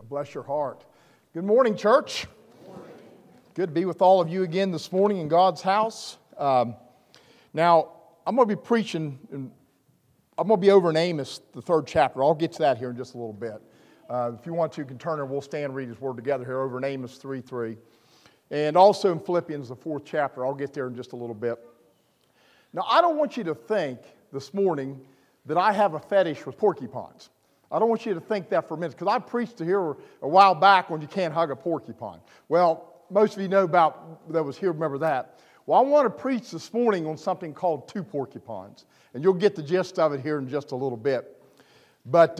Bless your heart. Good morning, church. Good morning. Good to be with all of you again this morning in God's house. Now, I'm going to be preaching, and I'm going to be over in Amos, the 3rd chapter. I'll get to that here in just a little bit. If you want to, you can turn and we'll stand and read His Word together here over in Amos 3:3. And also in Philippians, the 4th chapter. I'll get there in just a little bit. Now, I don't want you to think this morning that I have a fetish with porcupines. I don't want you to think that for a minute, because I preached here a while back when you can't hug a porcupine. Well, most of you know about that was here, remember that. Well, I want to preach this morning on something called two porcupines, and you'll get the gist of it here in just a little bit. But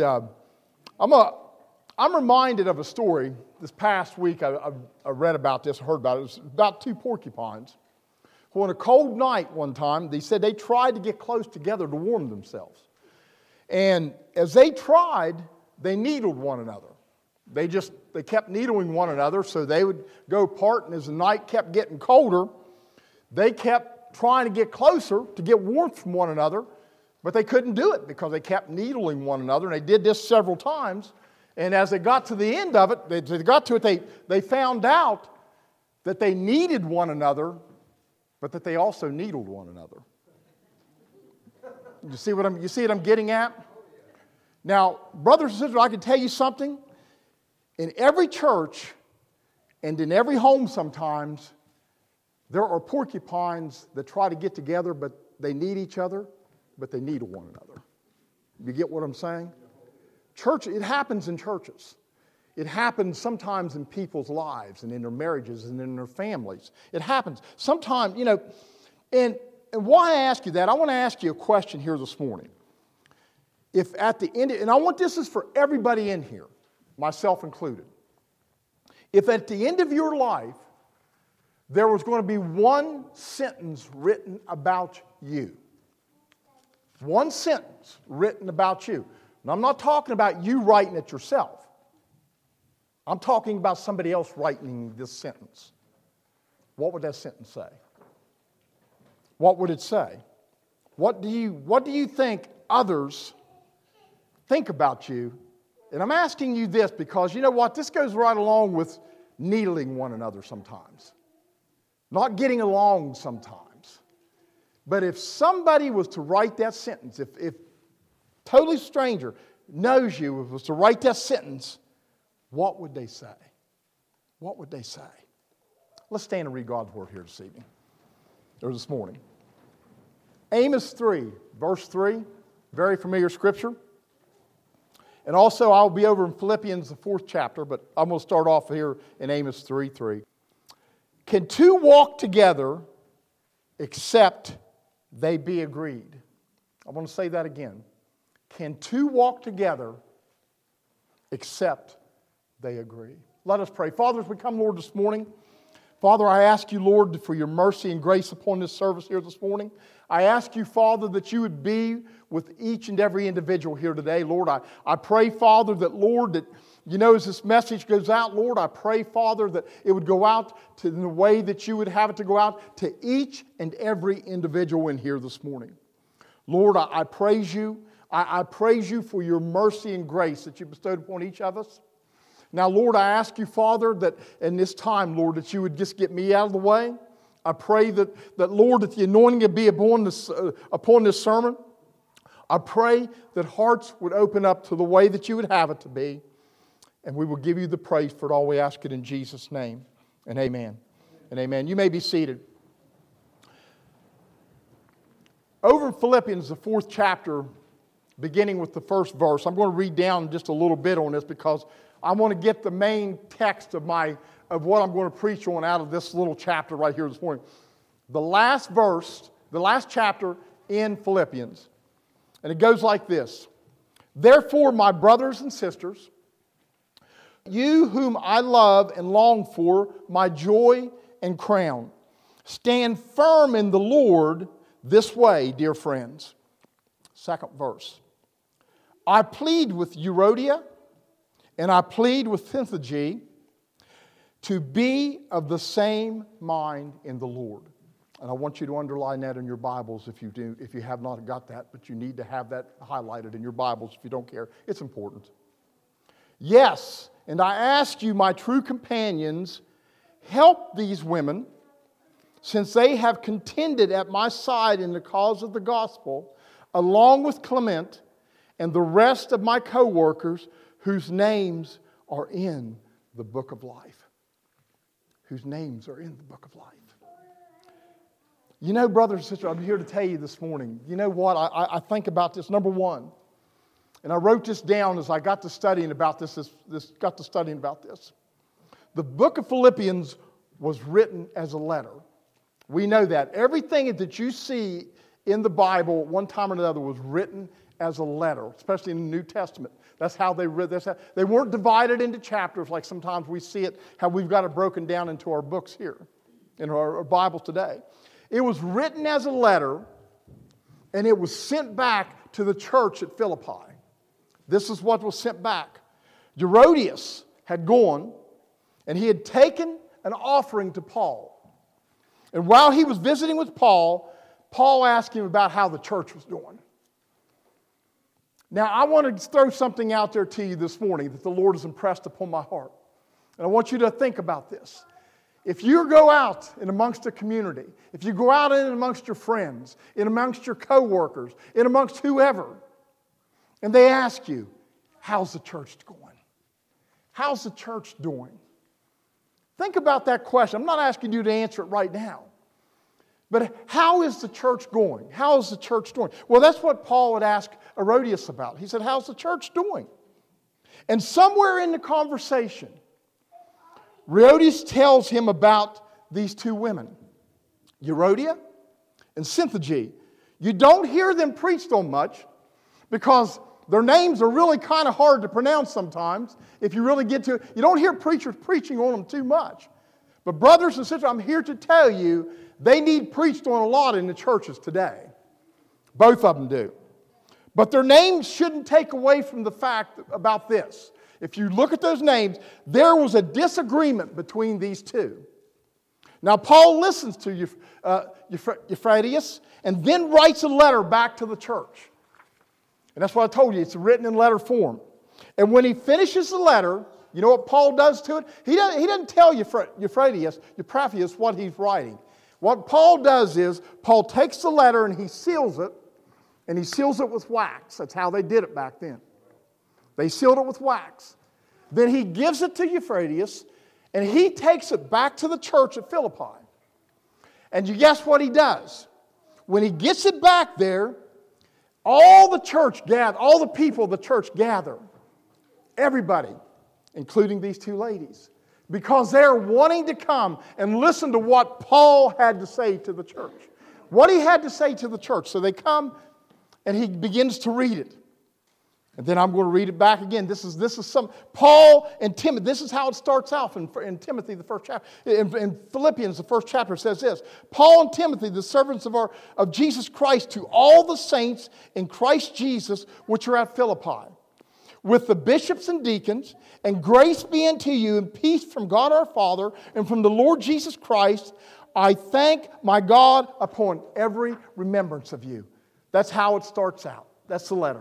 I'm reminded of a story this past week. I read about this, heard about it. It was about two porcupines who on a cold night one time, they said they tried to get close together to warm themselves. And as they tried, they needled one another. They kept needling one another, so they would go apart, and as the night kept getting colder, they kept trying to get closer to get warmth from one another, but they couldn't do it because they kept needling one another, and they did this several times. And as they got to the end of it, they found out that they needed one another, but that they also needled one another. You see what I'm getting at? Now, brothers and sisters, I can tell you something. In every church and in every home sometimes, there are porcupines that try to get together, but they need each other, but they need one another. You get what I'm saying? Church, it happens in churches. It happens sometimes in people's lives and in their marriages and in their families. It happens. Sometimes, and why I ask you that, I want to ask you a question here this morning. If at the end, and I want this is for everybody in here, myself included. If at the end of your life, there was going to be one sentence written about you. One sentence written about you. And I'm not talking about you writing it yourself. I'm talking about somebody else writing this sentence. What would that sentence say? What would it say? What do you think others think about you? And I'm asking you this because you know what? This goes right along with needling one another sometimes. Not getting along sometimes. But if somebody was to write that sentence, if totally stranger knows you, was to write that sentence, what would they say? What would they say? Let's stand and read God's Word here this evening, or this morning. Amos 3, verse 3, very familiar scripture. And also I'll be over in Philippians, the 4th chapter, but I'm going to start off here in Amos 3:3. Can two walk together except they be agreed? I want to say that again. Can two walk together except they agree? Let us pray. Father, as we come, Lord, this morning, Father, I ask you, Lord, for your mercy and grace upon this service here this morning. I ask you, Father, that you would be with each and every individual here today. Lord, I pray, Father, that as this message goes out, Lord, I pray, Father, that it would go out in the way that you would have it to go out to each and every individual in here this morning. Lord, I praise you. I praise you for your mercy and grace that you bestowed upon each of us. Now, Lord, I ask you, Father, that in this time, Lord, that you would just get me out of the way. I pray that Lord, that the anointing would be upon this sermon. I pray that hearts would open up to the way that you would have it to be. And we will give you the praise for it all. We ask it in Jesus' name. And amen. And amen. You may be seated. Over in Philippians, the 4th chapter, beginning with the first verse, I'm going to read down just a little bit on this because I want to get the main text of what I'm going to preach on out of this little chapter right here this morning. The last verse, the last chapter in Philippians, and it goes like this. Therefore, my brothers and sisters, you whom I love and long for, my joy and crown, stand firm in the Lord this way, dear friends. Second verse. I plead with Euodia and I plead with Syntyche to be of the same mind in the Lord. And I want you to underline that in your Bibles if you have not got that, but you need to have that highlighted in your Bibles if you don't care. It's important. Yes, and I ask you, my true companions, help these women, since they have contended at my side in the cause of the gospel, along with Clement and the rest of my co-workers whose names are in the book of life. Whose names are in the book of life. You know, brothers and sisters, I'm here to tell you this morning, you know what? I think about this. Number one, and I wrote this down as I got to studying about this. The book of Philippians was written as a letter. We know that. Everything that you see in the Bible at one time or another was written as a letter, especially in the New Testament. That's how they read this. They weren't divided into chapters like sometimes we see it, how we've got it broken down into our books here, in our Bibles today. It was written as a letter, and it was sent back to the church at Philippi. This is what was sent back. Herodias had gone, and he had taken an offering to Paul. And while he was visiting with Paul, Paul asked him about how the church was doing. Now, I want to throw something out there to you this morning that the Lord has impressed upon my heart. And I want you to think about this. If you go out in amongst the community, if you go out in amongst your friends, in amongst your co-workers, in amongst whoever, and they ask you, how's the church going? How's the church doing? Think about that question. I'm not asking you to answer it right now. But how is the church going? How is the church doing? Well, that's what Paul would ask Herodias about. He said, how's the church doing? And somewhere in the conversation, Herodias tells him about these two women, Euodia and Syntyche. You don't hear them preached on much because their names are really kind of hard to pronounce sometimes. If you really get to it, you don't hear preachers preaching on them too much. But brothers and sisters, I'm here to tell you, they need preached on a lot in the churches today. Both of them do. But their names shouldn't take away from the fact about this. If you look at those names, there was a disagreement between these two. Now, Paul listens to Euphrates and then writes a letter back to the church. And that's what I told you. It's written in letter form. And when he finishes the letter, you know what Paul does to it? He doesn't tell Euphrates what he's writing. What Paul does is, Paul takes the letter and he seals it, and he seals it with wax. That's how they did it back then. They sealed it with wax. Then he gives it to Euphrates, and he takes it back to the church at Philippi. And you guess what he does? When he gets it back there, all the people of the church gather. Everybody, including these two ladies. Because they're wanting to come and listen to what Paul had to say to the church. What he had to say to the church. So they come and he begins to read it. And then I'm going to read it back again. This is some Paul and Timothy. This is how it starts out in Timothy, the first chapter. In Philippians, the first chapter says this. Paul and Timothy, the servants of Jesus Christ, to all the saints in Christ Jesus, which are at Philippi, with the bishops and deacons, and grace be unto you, and peace from God our Father, and from the Lord Jesus Christ. I thank my God upon every remembrance of you. That's how it starts out. That's the letter.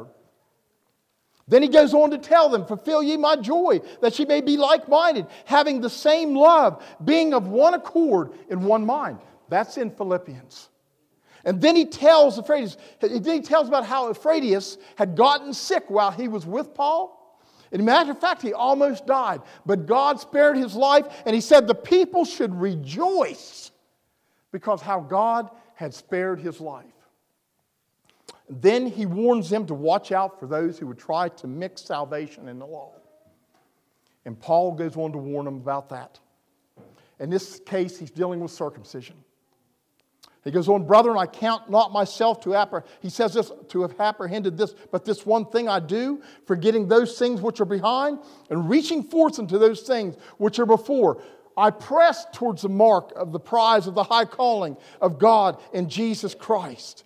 Then he goes on to tell them, fulfill ye my joy, that ye may be like-minded, having the same love, being of one accord in one mind. That's in Philippians. And then he tells about how Euphrates had gotten sick while he was with Paul. As a matter of fact, he almost died. But God spared his life, and he said the people should rejoice because how God had spared his life. Then he warns them to watch out for those who would try to mix salvation and the law. And Paul goes on to warn them about that. In this case, he's dealing with circumcision. He goes on, brethren, I count not myself to have apprehended this, but this one thing I do, forgetting those things which are behind, and reaching forth unto those things which are before. I press towards the mark of the prize of the high calling of God in Jesus Christ.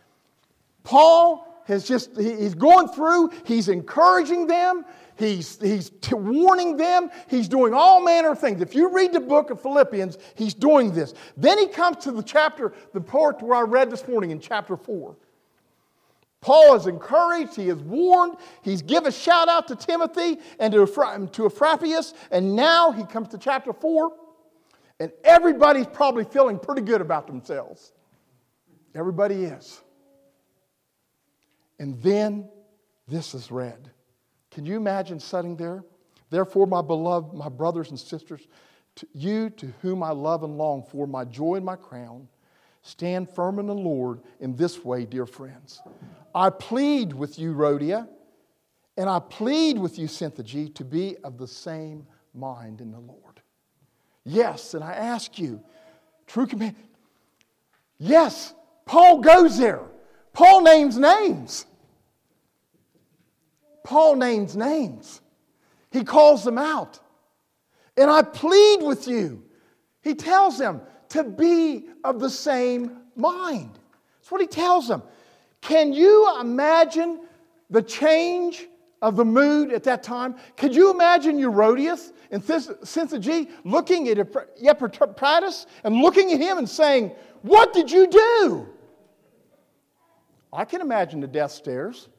Paul he's going through, he's encouraging them, he's warning them, he's doing all manner of things. If you read the book of Philippians, he's doing this. Then he comes to the part where I read this morning in chapter 4. Paul is encouraged, he is warned, he's given a shout out to Timothy and to Epaphras, and now he comes to chapter 4, and everybody's probably feeling pretty good about themselves. Everybody is. And then this is read. Can you imagine sitting there? Therefore, my beloved, my brothers and sisters, you to whom I love and long for, my joy and my crown, stand firm in the Lord in this way, dear friends. I plead with you, Rhodia, and I plead with you, Syntyche, to be of the same mind in the Lord. Yes, and I ask you, true command. Yes, Paul goes there. Paul names names. Paul names names. He calls them out. And I plead with you. He tells them to be of the same mind. That's what he tells them. Can you imagine the change of the mood at that time? Could you imagine Herodias and Syntyche looking at Epaphras and looking at him and saying, "What did you do?" I can imagine the death stares.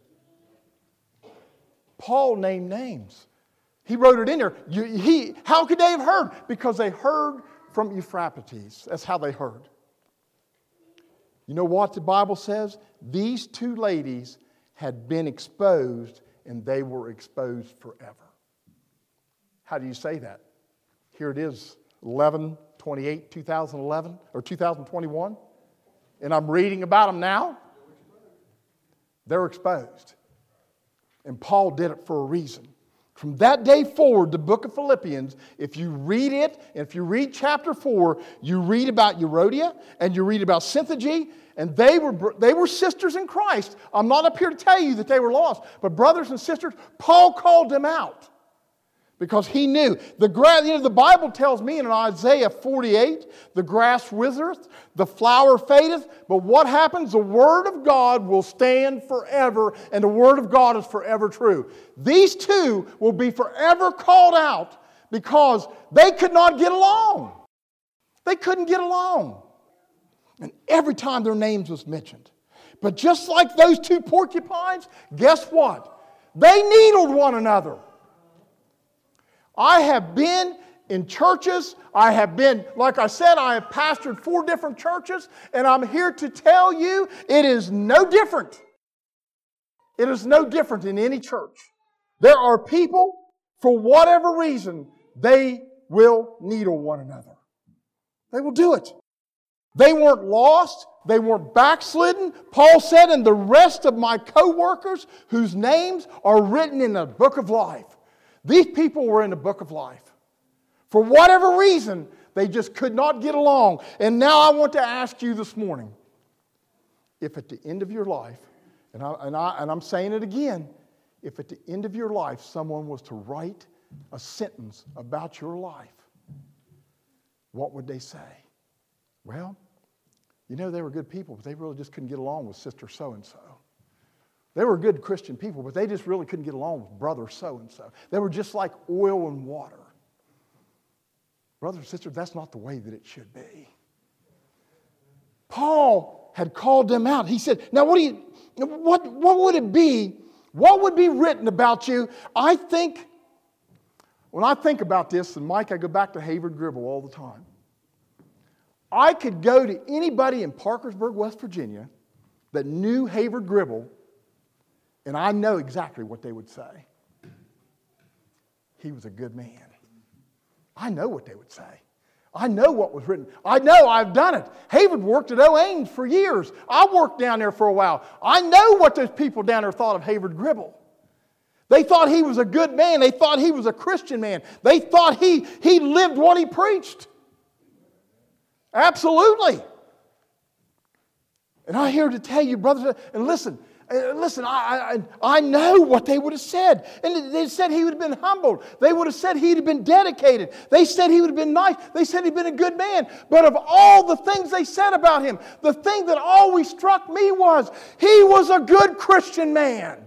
Paul named names. He wrote it in there. How could they have heard? Because they heard from Epaphras. That's how they heard. You know what the Bible says? These two ladies had been exposed, and they were exposed forever. How do you say that? Here it is, 11/28/2011 or 2021, and I'm reading about them now. They're exposed. And Paul did it for a reason. From that day forward, the book of Philippians, if you read it, and if you read chapter 4, you read about Euodia and you read about Syntyche, and they were sisters in Christ. I'm not up here to tell you that they were lost, but brothers and sisters, Paul called them out because he knew. The Bible tells me in Isaiah 48, the grass withereth, the flower fadeth, but what happens? The word of God will stand forever, and the word of God is forever true. These two will be forever called out because they could not get along. They couldn't get along. And every time their names was mentioned. But just like those two porcupines, guess what? They needled one another. I have been in churches. I have been, like I said, I have pastored 4 different churches, and I'm here to tell you it is no different. It is no different in any church. There are people, for whatever reason, they will needle one another. They will do it. They weren't lost. They weren't backslidden. Paul said, and the rest of my co-workers whose names are written in the book of life. These people were in the book of life. For whatever reason, they just could not get along. And now I want to ask you this morning, if at the end of your life, and I'm saying it again, if at the end of your life someone was to write a sentence about your life, what would they say? Well, you know, they were good people, but they really just couldn't get along with sister so-and-so. They were good Christian people, but they just really couldn't get along with brother so-and-so. They were just like oil and water. Brothers and sisters, that's not the way that it should be. Paul had called them out. He said, now what would it be? What would be written about you? I think, when I think about this, and Mike, I go back to Hayward Gribble all the time. I could go to anybody in Parkersburg, West Virginia that knew Hayward Gribble, and I know exactly what they would say. He was a good man. I know what they would say. I know what was written. I know I've done it. Hayward worked at O'Aines for years. I worked down there for a while. I know what those people down there thought of Hayward Gribble. They thought he was a good man. They thought he was a Christian man. They thought he lived what he preached. Absolutely. And I'm here to tell you, brothers, and listen, I know what they would have said. And they said he would have been humbled. They would have said he'd have been dedicated. They said he would have been nice. They said he'd been a good man. But of all the things they said about him, the thing that always struck me was he was a good Christian man.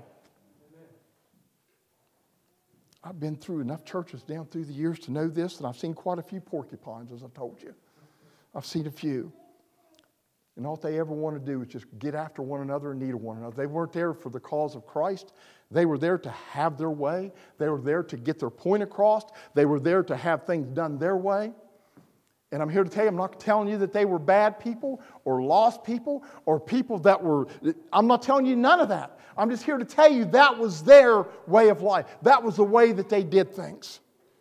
I've been through enough churches down through the years to know this, and I've seen quite a few porcupines, as I told you. I've seen a few. And all they ever want to do is just get after one another and need one another. They weren't there for the cause of Christ. They were there to have their way. They were there to get their point across. They were there to have things done their way. And I'm here to tell you, I'm not telling you that they were bad people or lost people or people that were, I'm not telling you none of that. I'm just here to tell you that was their way of life. That was the way that they did things.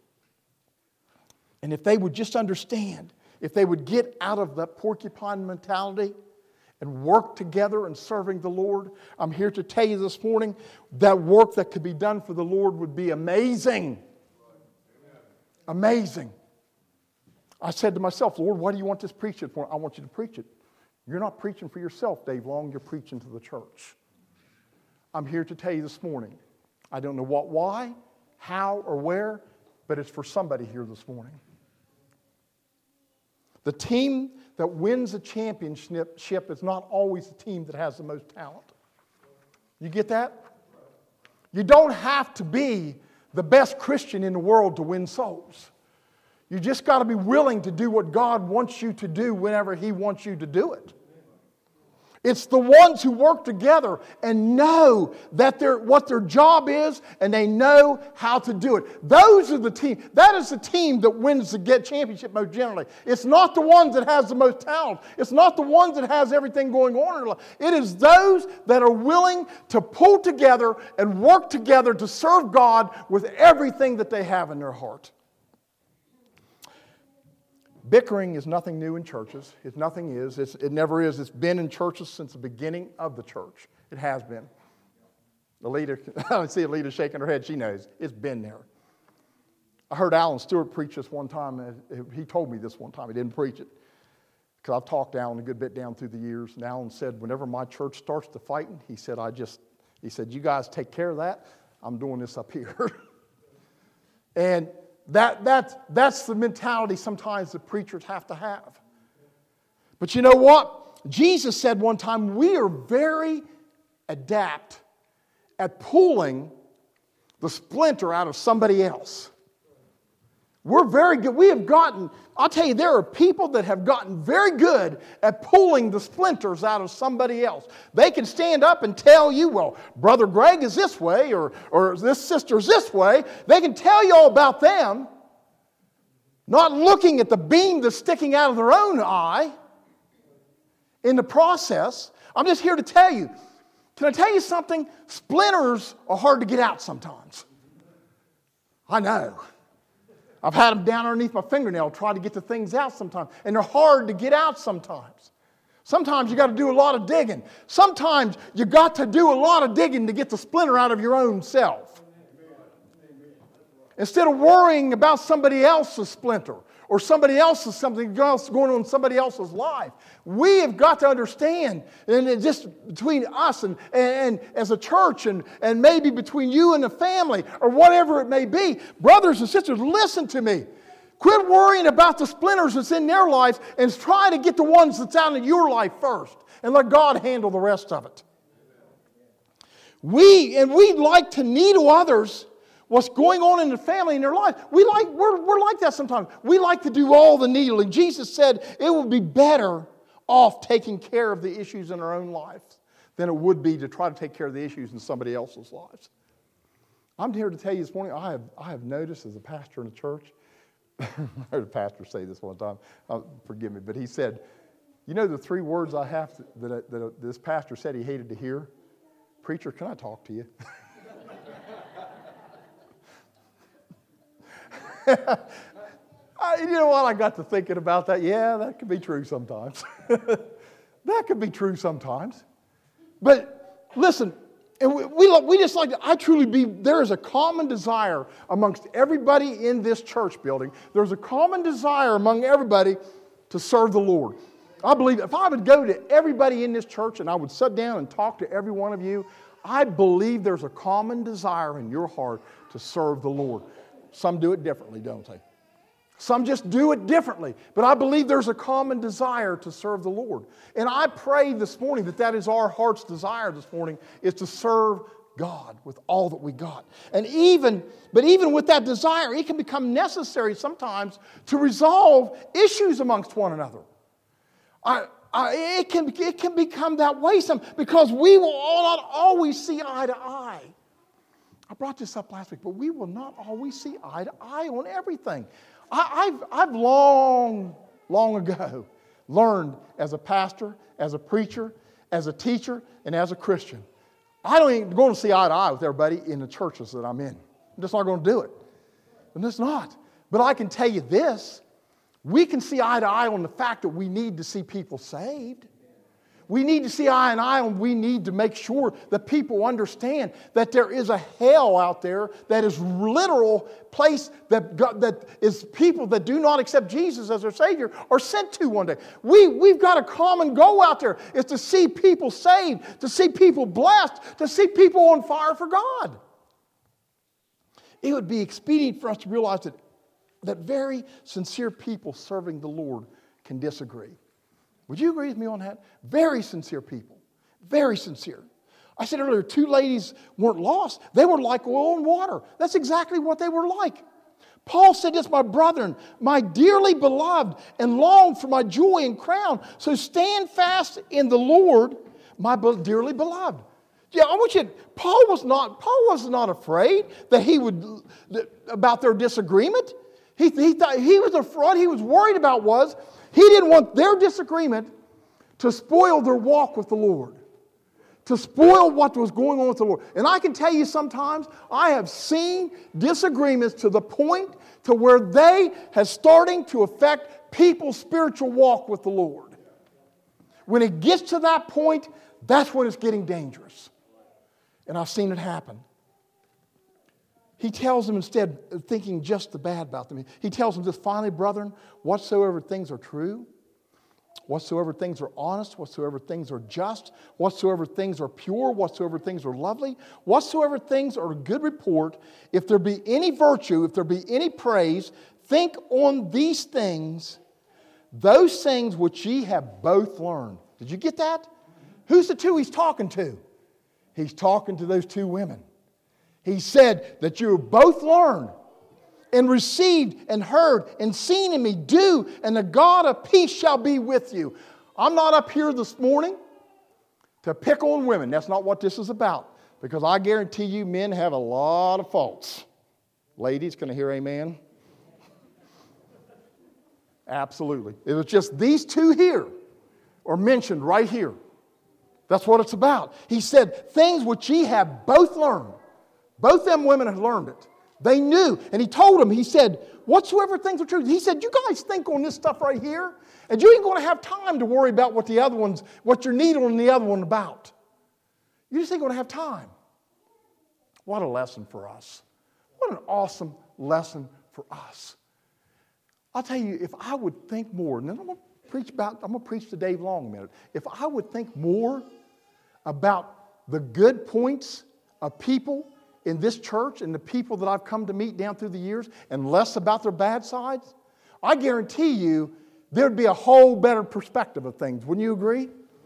And if they would just understand, if they would get out of that porcupine mentality and work together in serving the Lord, I'm here to tell you this morning that work that could be done for the Lord would be amazing. Amazing. I said to myself, Lord, why do you want this preached for? I want you to preach it. You're not preaching for yourself, Dave Long. You're preaching to the church. I'm here to tell you this morning. I don't know what, why, how, or where, but it's for somebody here this morning. The team that wins a championship is not always the team that has the most talent. You get that? You don't have to be the best Christian in the world to win souls. You just got to be willing to do what God wants you to do whenever He wants you to do it. It's the ones who work together and know that what their job is and they know how to do it. Those are the team. That is the team that wins the championship most generally. It's not the ones that has the most talent. It's not the ones that has everything going on in their life. It is those that are willing to pull together and work together to serve God with everything that they have in their heart. Bickering is nothing new in churches. It never is. It's been in churches since the beginning of the church. It has been. I see Alita shaking her head. She knows. It's been there. I heard Alan Stewart preach this one time. He told me this one time. He didn't preach it. Because I've talked to Alan a good bit down through the years. And Alan said, whenever my church starts to fighting, he said, you guys take care of that. I'm doing this up here. And that's the mentality sometimes that preachers have to have. But you know what? Jesus said one time, we are very adept at pulling the splinter out of somebody else. We're very good. I'll tell you, there are people that have gotten very good at pulling the splinters out of somebody else. They can stand up and tell you, well, Brother Greg is this way, or this sister's this way. They can tell you all about them, not looking at the beam that's sticking out of their own eye in the process. I'm just here to tell you, can I tell you something? Splinters are hard to get out sometimes. I know. I've had them down underneath my fingernail, try to get the things out sometimes. And they're hard to get out sometimes. Sometimes you got to do a lot of digging. Sometimes you got to do a lot of digging to get the splinter out of your own self. Instead of worrying about somebody else's splinter or something else going on in somebody else's life. We have got to understand, and just between us and as a church and maybe between you and the family or whatever it may be, brothers and sisters, listen to me. Quit worrying about the splinters that's in their life and try to get the ones that's out in your life first and let God handle the rest of it. We like to needle others what's going on in the family in their life. We're like that sometimes. We like to do all the needling. Jesus said it would be better off taking care of the issues in our own life than it would be to try to take care of the issues in somebody else's lives. I'm here to tell you this morning, I have noticed as a pastor in a church, I heard a pastor say this one time, forgive me, but he said, you know the three words I have that this pastor said he hated to hear? Preacher, can I talk to you? You know what? I got to thinking about that. Yeah, that could be true sometimes. That could be true sometimes. But listen, and we just like to, I truly believe there is a common desire amongst everybody in this church building. There's a common desire among everybody to serve the Lord. I believe if I would go to everybody in this church and I would sit down and talk to every one of you, I believe there's a common desire in your heart to serve the Lord. Some do it differently, don't they? Some just do it differently. But I believe there's a common desire to serve the Lord. And I pray this morning that is our heart's desire this morning, is to serve God with all that we got. But even with that desire, it can become necessary sometimes to resolve issues amongst one another. It can become that way because we will not always see eye to eye. I brought this up last week, but we will not always see eye to eye on everything. I've long ago learned as a pastor, as a preacher, as a teacher, and as a Christian. I don't even go to see eye to eye with everybody in the churches that I'm in. I'm just not going to do it. I'm just not. But I can tell you this. We can see eye to eye on the fact that we need to see people saved. We need to see eye and eye on, we need to make sure that people understand that there is a hell out there that is literal place that is people that do not accept Jesus as their Savior are sent to one day. We've got a common goal out there. It's to see people saved, to see people blessed, to see people on fire for God. It would be expedient for us to realize that very sincere people serving the Lord can disagree. Would you agree with me on that? Very sincere people. Very sincere. I said earlier, 2 ladies weren't lost. They were like oil and water. That's exactly what they were like. Paul said this, my brethren, my dearly beloved, and long for my joy and crown. So stand fast in the Lord, my dearly beloved. Yeah, I want you. Paul was not afraid about their disagreement. He thought he was afraid. What he was worried about was he didn't want their disagreement to spoil their walk with the Lord, to spoil what was going on with the Lord. And I can tell you sometimes I have seen disagreements to the point to where they have starting to affect people's spiritual walk with the Lord. When it gets to that point, that's when it's getting dangerous. And I've seen it happen. He tells them, instead of thinking just the bad about them, he tells them this, finally, brethren, whatsoever things are true, whatsoever things are honest, whatsoever things are just, whatsoever things are pure, whatsoever things are lovely, whatsoever things are of good report, if there be any virtue, if there be any praise, think on these things, those things which ye have both learned. Did you get that? Who's the 2 he's talking to? He's talking to those 2 women. He said that you have both learned and received and heard and seen in me, do, and the God of peace shall be with you. I'm not up here this morning to pick on women. That's not what this is about. Because I guarantee you men have a lot of faults. Ladies, can I hear amen? Absolutely. It was just these 2 here are mentioned right here. That's what it's about. He said, things which ye have both learned. Both them women had learned it. They knew. And he told them, he said, whatsoever things are true. He said, you guys think on this stuff right here, and you ain't going to have time to worry about what you're needling the other one about. You just ain't going to have time. What a lesson for us. What an awesome lesson for us. I'll tell you, if I would think more, and then I'm going to preach to Dave Long a minute. If I would think more about the good points of people in this church and the people that I've come to meet down through the years and less about their bad sides, I guarantee you there'd be a whole better perspective of things. Wouldn't you agree?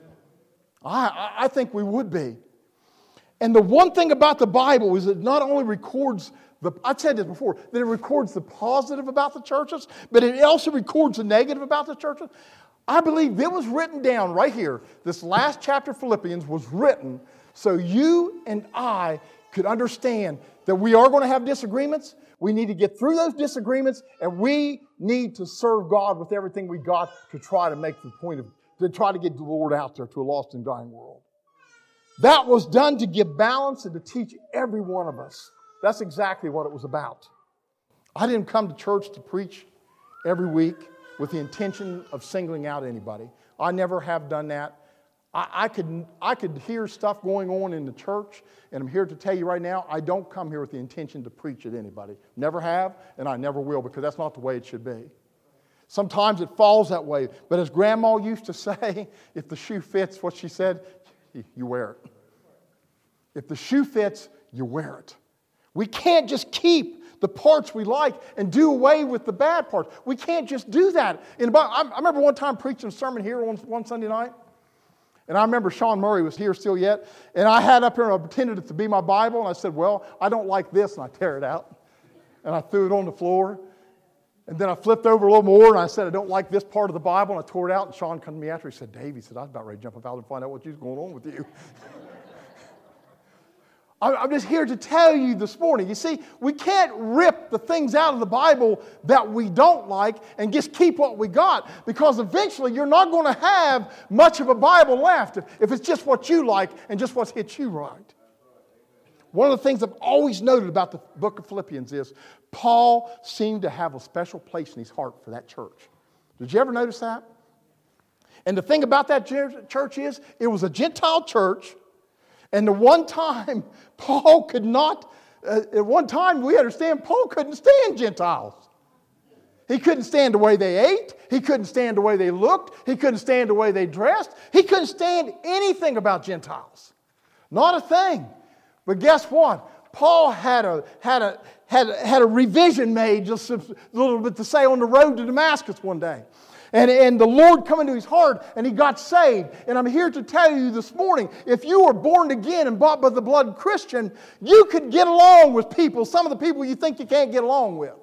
I think we would be. And the one thing about the Bible is it not only records I've said this before, that it records the positive about the churches, but it also records the negative about the churches. I believe it was written down right here. This last chapter of Philippians was written so you and I could understand that we are going to have disagreements. We need to get through those disagreements, and we need to serve God with everything we got to try to make the point to try to get the Lord out there to a lost and dying world. That was done to give balance and to teach every one of us. That's exactly what it was about. I didn't come to church to preach every week with the intention of singling out anybody. I never have done that. I could hear stuff going on in the church, and I'm here to tell you right now, I don't come here with the intention to preach at anybody. Never have, and I never will, because that's not the way it should be. Sometimes it falls that way, but as Grandma used to say, if the shoe fits, what she said, you wear it. If the shoe fits, you wear it. We can't just keep the parts we like and do away with the bad parts. We can't just do that. I remember one time preaching a sermon here one Sunday night, and I remember Sean Murray was here still yet, and I had up here and I pretended it to be my Bible, and I said, well, I don't like this, and I tear it out, and I threw it on the floor. And then I flipped over a little more and I said, I don't like this part of the Bible. And I tore it out. And Sean came to me after. He said, Dave, he said, I was about ready to jump up out and find out what was going on with you. I'm just here to tell you this morning. You see, we can't rip the things out of the Bible that we don't like and just keep what we got, because eventually you're not going to have much of a Bible left if it's just what you like and just what's hit you right. One of the things I've always noted about the book of Philippians is Paul seemed to have a special place in his heart for that church. Did you ever notice that? And the thing about that church is it was a Gentile church. And the one time Paul could not, at one time we understand Paul couldn't stand Gentiles. He couldn't stand the way they ate. He couldn't stand the way they looked. He couldn't stand the way they dressed. He couldn't stand anything about Gentiles. Not a thing. But guess what? Paul had a revision made just a little bit to say on the road to Damascus one day. And the Lord come into his heart and he got saved. And I'm here to tell you this morning, if you were born again and bought by the blood Christian, you could get along with people, some of the people you think you can't get along with.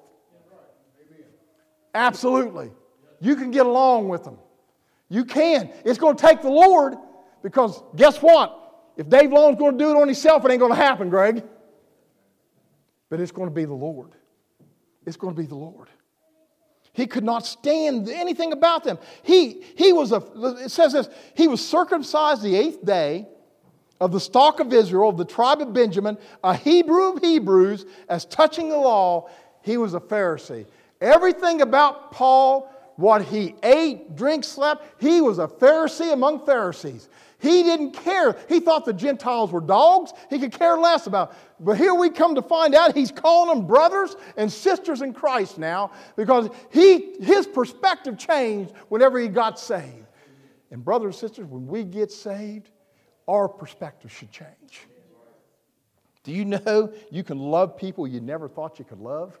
Absolutely. You can get along with them. You can. It's going to take the Lord, because guess what? If Dave Long's going to do it on himself, it ain't going to happen, Greg. But it's going to be the Lord. It's going to be the Lord. He could not stand anything about them. It says this, he was circumcised the 8th day of the stock of Israel, of the tribe of Benjamin, a Hebrew of Hebrews, as touching the law, he was a Pharisee. Everything about Paul, what he ate, drank, slept, he was a Pharisee among Pharisees. He didn't care. He thought the Gentiles were dogs. He could care less about it. But here we come to find out he's calling them brothers and sisters in Christ now, because his perspective changed whenever he got saved. And brothers and sisters, when we get saved, our perspective should change. Do you know you can love people you never thought you could love?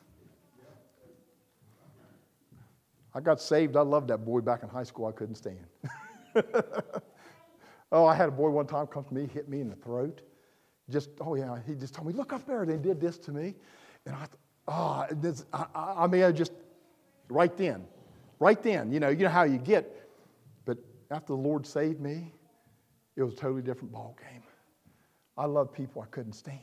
I got saved. I loved that boy back in high school I couldn't stand. Oh, I had a boy one time come to me, hit me in the throat. He just told me, look up there. They did this to me. And I thought, right then, you know how you get. But after the Lord saved me, it was a totally different ball game. I loved people I couldn't stand.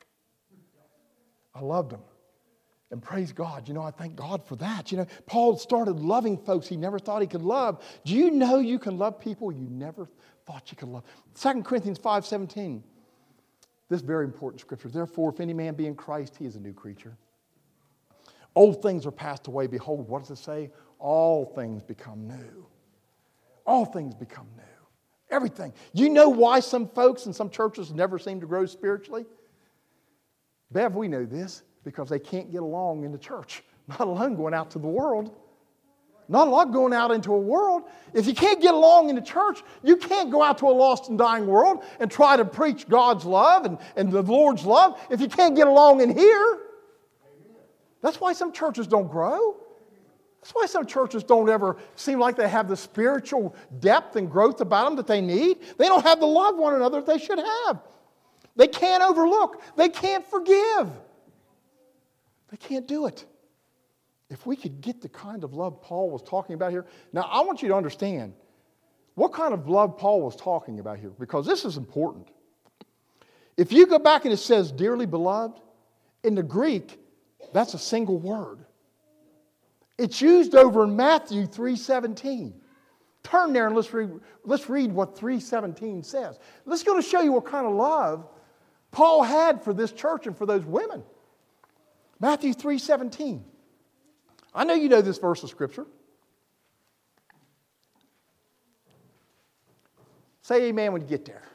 I loved them. And praise God, I thank God for that. Paul started loving folks he never thought he could love. Do you know you can love people you never thought you could love? 2 Corinthians 5:17. This very important scripture. Therefore, if any man be in Christ, he is a new creature. Old things are passed away. Behold, what does it say? All things become new. All things become new. Everything. You know why some folks in some churches never seem to grow spiritually? Bev, we know this. Because they can't get along in the church, not alone going out to the world. Not a lot going out into a world. If you can't get along in the church, you can't go out to a lost and dying world and try to preach God's love and the Lord's love if you can't get along in here. That's why some churches don't grow. That's why some churches don't ever seem like they have the spiritual depth and growth about them that they need. They don't have the love one another that they should have. They can't overlook. They can't forgive. They can't do it. If we could get the kind of love Paul was talking about here. Now, I want you to understand what kind of love Paul was talking about here, because this is important. If you go back and it says, dearly beloved, in the Greek, that's a single word. It's used over in Matthew 3:17. Turn there and let's read what 3:17 says. Let's go to show you what kind of love Paul had for this church and for those women. Matthew 3:17. I know you know this verse of Scripture. Say amen when you get there.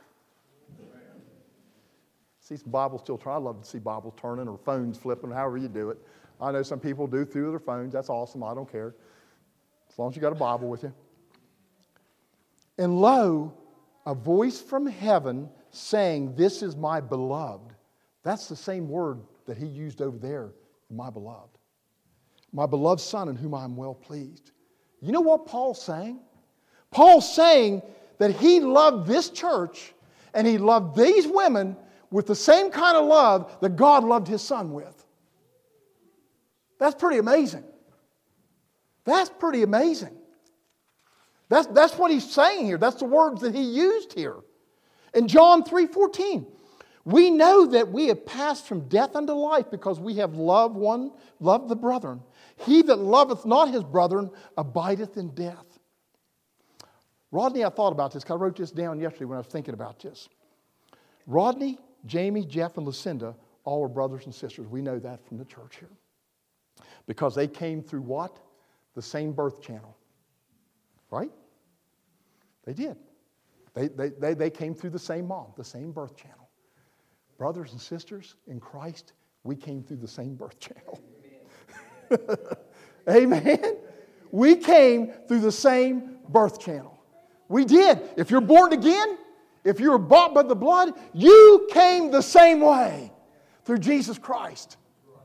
See some Bibles still turning. I love to see Bibles turning or phones flipping, however you do it. I know some people do through their phones. That's awesome. I don't care. As long as you got a Bible with you. And lo, a voice from heaven saying, this is my beloved. That's the same word that he used over there, my beloved Son in whom I am well pleased. You know what Paul's saying? Paul's saying that he loved this church and he loved these women with the same kind of love that God loved his Son with. That's pretty amazing. That's pretty amazing. That's what he's saying here. That's the words that he used here. In John 3:14, we know that we have passed from death unto life because we have loved the brethren. He that loveth not his brethren abideth in death. Rodney, I thought about this because I wrote this down yesterday when I was thinking about this. Rodney, Jamie, Jeff, and Lucinda all were brothers and sisters. We know that from the church here. Because they came through what? The same birth channel. Right? They did. They came through the same mom, the same birth channel. Brothers and sisters in Christ, we came through the same birth channel. Amen? We came through the same birth channel. We did. If you're born again, if you were bought by the blood, you came the same way through Jesus Christ.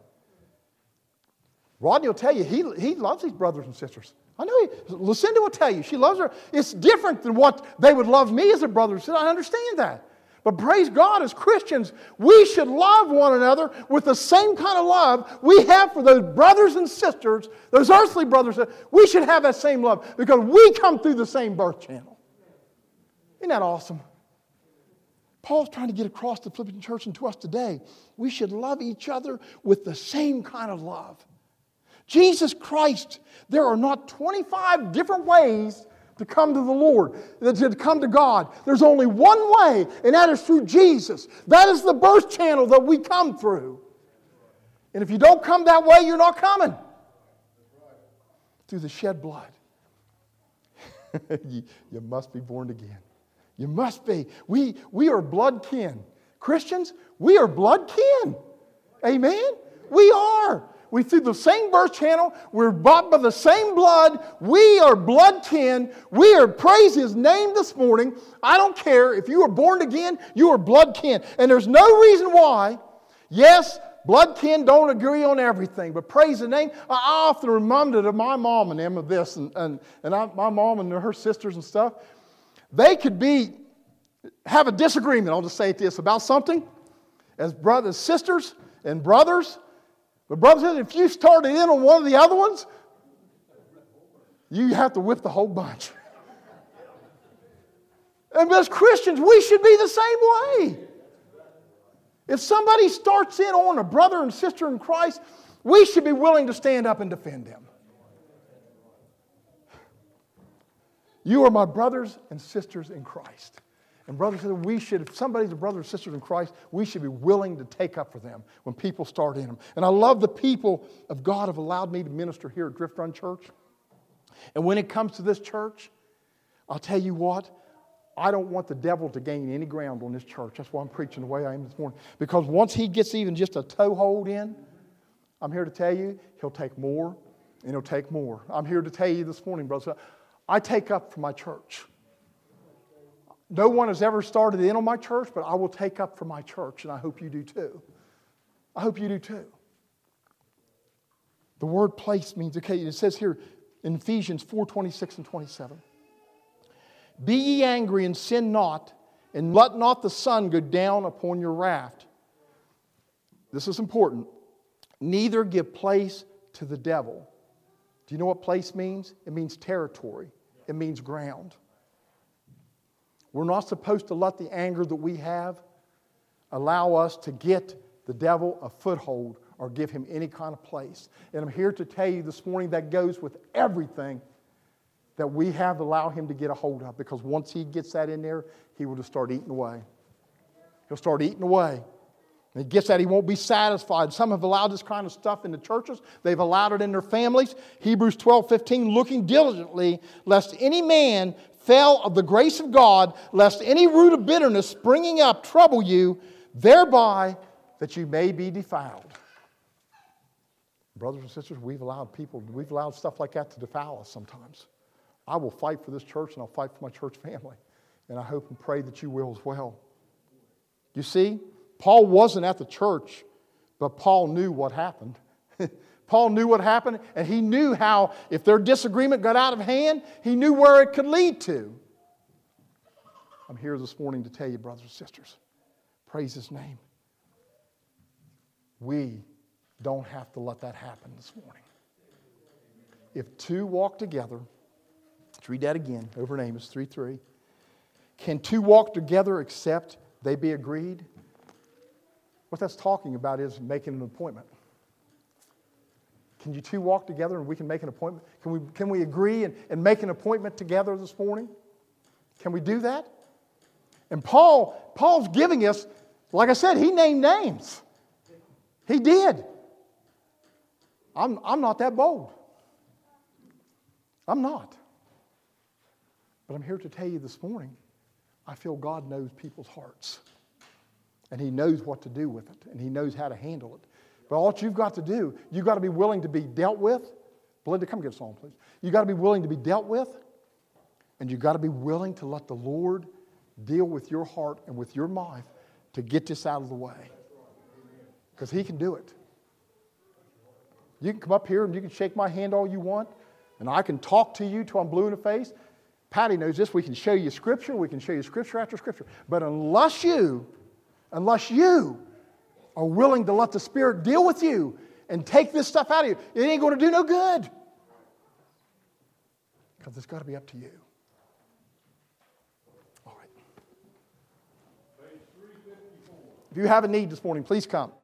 Rodney will tell you, he loves his brothers and sisters. I know Lucinda will tell you, she loves her. It's different than what they would love me as a brother and sister. I understand that. But praise God, as Christians, we should love one another with the same kind of love we have for those brothers and sisters, those earthly brothers. We should have that same love because we come through the same birth channel. Isn't that awesome? Paul's trying to get across to the Philippian church and to us today. We should love each other with the same kind of love. Jesus Christ, there are not 25 different ways to come to the Lord, to come to God. There's only one way, and that is through Jesus. That is the birth channel that we come through. And if you don't come that way, you're not coming. Through the shed blood. You must be born again. You must be. We are blood kin. Christians, we are blood kin. Amen? We are. We through the same birth channel. We're bought by the same blood. We are blood kin. We are, praise His name this morning. I don't care if you are born again, you are blood kin. And there's no reason why. Yes, blood kin don't agree on everything, but praise the name. I often reminded of my mom and them of this, my mom and her sisters and stuff. They could have a disagreement, I'll just say this, about something as brothers, sisters, and brothers. But brothers, if you started in on one of the other ones, you have to whip the whole bunch. And as Christians, we should be the same way. If somebody starts in on a brother and sister in Christ, we should be willing to stand up and defend them. You are my brothers and sisters in Christ. And brothers and sisters, if somebody's a brother or sister in Christ, we should be willing to take up for them when people start in them. And I love the people of God have allowed me to minister here at Drift Run Church. And when it comes to this church, I'll tell you what, I don't want the devil to gain any ground on this church. That's why I'm preaching the way I am this morning. Because once he gets even just a toehold in, I'm here to tell you, he'll take more and he'll take more. I'm here to tell you this morning, brothers, I take up for my church. No one has ever started in on my church, but I will take up for my church, and I hope you do too. I hope you do too. The word place means, okay, it says here in Ephesians 4:26 and 27. Be ye angry and sin not, and let not the sun go down upon your wrath. This is important. Neither give place to the devil. Do you know what place means? It means territory. It means ground. We're not supposed to let the anger that we have allow us to get the devil a foothold or give him any kind of place. And I'm here to tell you this morning that goes with everything that we have to allow him to get a hold of. Because once he gets that in there, he will just start eating away. He'll start eating away. And he gets that, he won't be satisfied. Some have allowed this kind of stuff in the churches. They've allowed it in their families. Hebrews 12:15, looking diligently, lest any man fail of the grace of God, lest any root of bitterness springing up trouble you, thereby that you may be defiled. Brothers and sisters, we've allowed stuff like that to defile us sometimes. I will fight for this church and I'll fight for my church family. And I hope and pray that you will as well. You see, Paul wasn't at the church, but Paul knew what happened. Paul knew what happened, and he knew how, if their disagreement got out of hand, he knew where it could lead to. I'm here this morning to tell you, brothers and sisters, praise His name. We don't have to let that happen this morning. If two walk together, let's read that again over in Amos 3:3. Can two walk together except they be agreed? What that's talking about is making an appointment. Can you two walk together and we can make an appointment? Can we agree and make an appointment together this morning? Can we do that? And Paul's giving us, like I said, he named names. He did. I'm not that bold. I'm not. But I'm here to tell you this morning, I feel God knows people's hearts. And He knows what to do with it. And He knows how to handle it. But all you've got to do, you've got to be willing to be dealt with. Belinda, come get a song, please. You've got to be willing to be dealt with. And you've got to be willing to let the Lord deal with your heart and with your mind to get this out of the way. Because He can do it. You can come up here and you can shake my hand all you want. And I can talk to you till I'm blue in the face. Patty knows this. We can show you Scripture. We can show you Scripture after Scripture. But unless you are willing to let the Spirit deal with you and take this stuff out of you, it ain't going to do no good. Because it's got to be up to you. All right. If you have a need this morning, please come.